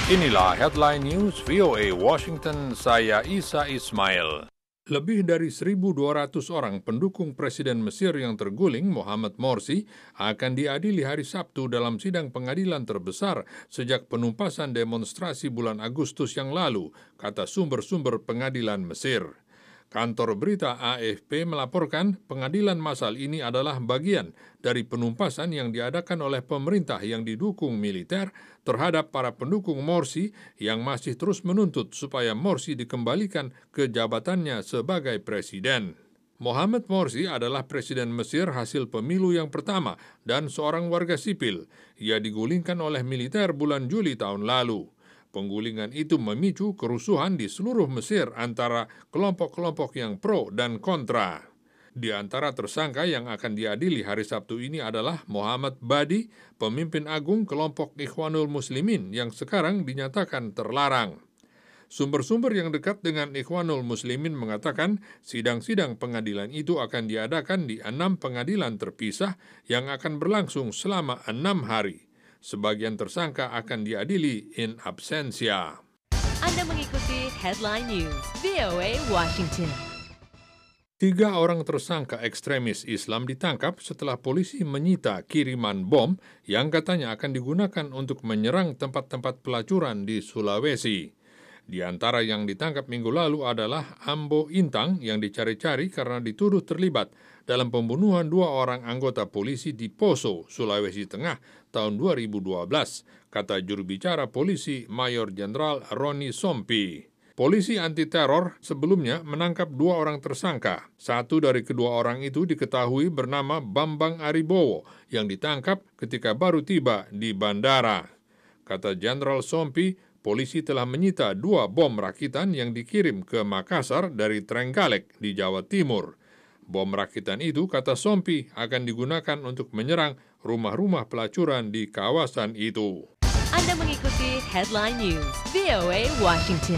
Inilah headline news VOA Washington, saya Isa Ismail. Lebih dari 1.200 orang pendukung Presiden Mesir yang terguling, Mohamed Morsi, akan diadili hari Sabtu dalam sidang pengadilan terbesar sejak penumpasan demonstrasi bulan Agustus yang lalu, kata sumber-sumber pengadilan Mesir. Kantor berita AFP melaporkan pengadilan massal ini adalah bagian dari penumpasan yang diadakan oleh pemerintah yang didukung militer terhadap para pendukung Morsi yang masih terus menuntut supaya Morsi dikembalikan ke jabatannya sebagai presiden. Mohamed Morsi adalah presiden Mesir hasil pemilu yang pertama dan seorang warga sipil. Ia digulingkan oleh militer bulan Juli tahun lalu. Penggulingan itu memicu kerusuhan di seluruh Mesir antara kelompok-kelompok yang pro dan kontra. Di antara tersangka yang akan diadili hari Sabtu ini adalah Mohamed Badi, pemimpin agung kelompok Ikhwanul Muslimin yang sekarang dinyatakan terlarang. Sumber-sumber yang dekat dengan Ikhwanul Muslimin mengatakan sidang-sidang pengadilan itu akan diadakan di 6 pengadilan terpisah yang akan berlangsung selama 6 hari. Sebagian tersangka akan diadili in absentia. Anda mengikuti Headline News, VOA Washington. 3 orang tersangka ekstremis Islam ditangkap setelah polisi menyita kiriman bom yang katanya akan digunakan untuk menyerang tempat-tempat pelacuran di Sulawesi. Di antara yang ditangkap minggu lalu adalah Ambo Intang yang dicari-cari karena dituduh terlibat dalam pembunuhan 2 orang anggota polisi di Poso, Sulawesi Tengah tahun 2012, kata juru bicara polisi Mayor Jenderal Roni Sompi. Polisi anti-teror sebelumnya menangkap 2 orang tersangka. Satu dari kedua orang itu diketahui bernama Bambang Aribowo yang ditangkap ketika baru tiba di bandara. Kata Jenderal Sompi, polisi telah menyita 2 bom rakitan yang dikirim ke Makassar dari Trenggalek di Jawa Timur. Bom rakitan itu, kata Sompi, akan digunakan untuk menyerang rumah-rumah pelacuran di kawasan itu. Anda mengikuti Headline News, VOA Washington.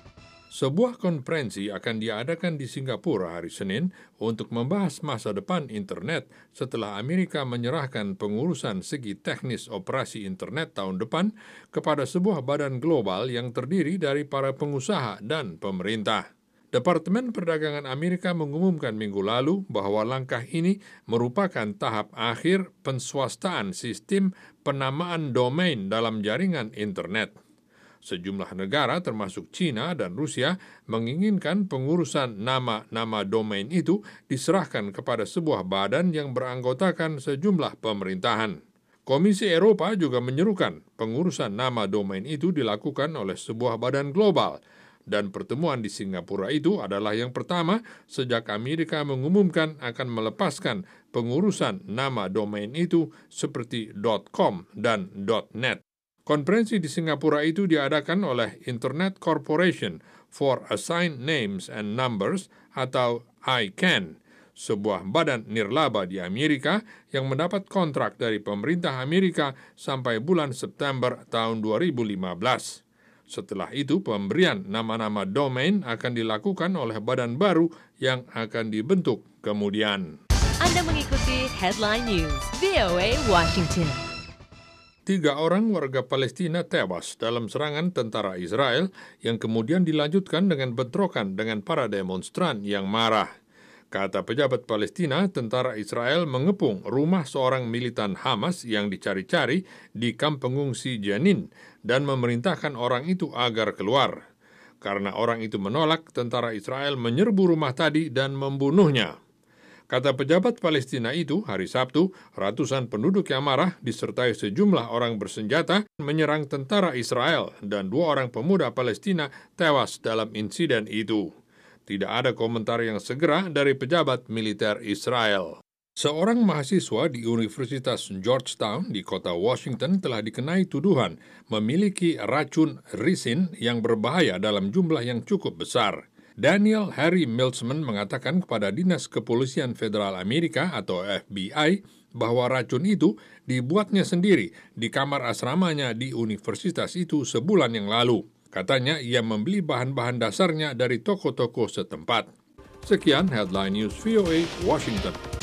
Sebuah konferensi akan diadakan di Singapura hari Senin untuk membahas masa depan internet setelah Amerika menyerahkan pengurusan segi teknis operasi internet tahun depan kepada sebuah badan global yang terdiri dari para pengusaha dan pemerintah. Departemen Perdagangan Amerika mengumumkan minggu lalu bahwa langkah ini merupakan tahap akhir penswastaan sistem penamaan domain dalam jaringan internet. Sejumlah negara termasuk China dan Rusia menginginkan pengurusan nama-nama domain itu diserahkan kepada sebuah badan yang beranggotakan sejumlah pemerintahan. Komisi Eropa juga menyerukan pengurusan nama domain itu dilakukan oleh sebuah badan global, dan pertemuan di Singapura itu adalah yang pertama sejak Amerika mengumumkan akan melepaskan pengurusan nama domain itu seperti .com dan .net. Konferensi di Singapura itu diadakan oleh Internet Corporation for Assigned Names and Numbers atau ICANN, sebuah badan nirlaba di Amerika yang mendapat kontrak dari pemerintah Amerika sampai bulan September tahun 2015. Setelah itu, pemberian nama-nama domain akan dilakukan oleh badan baru yang akan dibentuk kemudian. Anda mengikuti Headline News, VOA Washington. 3 orang warga Palestina tewas dalam serangan tentara Israel yang kemudian dilanjutkan dengan bentrokan dengan para demonstran yang marah. Kata pejabat Palestina, tentara Israel mengepung rumah seorang militan Hamas yang dicari-cari di kamp pengungsi Jenin dan memerintahkan orang itu agar keluar. Karena orang itu menolak, tentara Israel menyerbu rumah tadi dan membunuhnya. Kata pejabat Palestina itu, hari Sabtu, ratusan penduduk yang marah disertai sejumlah orang bersenjata menyerang tentara Israel dan 2 orang pemuda Palestina tewas dalam insiden itu. Tidak ada komentar yang segera dari pejabat militer Israel. Seorang mahasiswa di Universitas Georgetown di kota Washington telah dikenai tuduhan memiliki racun risin yang berbahaya dalam jumlah yang cukup besar. Daniel Harry Milsman mengatakan kepada Dinas Kepolisian Federal Amerika atau FBI bahwa racun itu dibuatnya sendiri di kamar asramanya di universitas itu sebulan yang lalu. Katanya ia membeli bahan-bahan dasarnya dari toko-toko setempat. Sekian Headline News VOA Washington.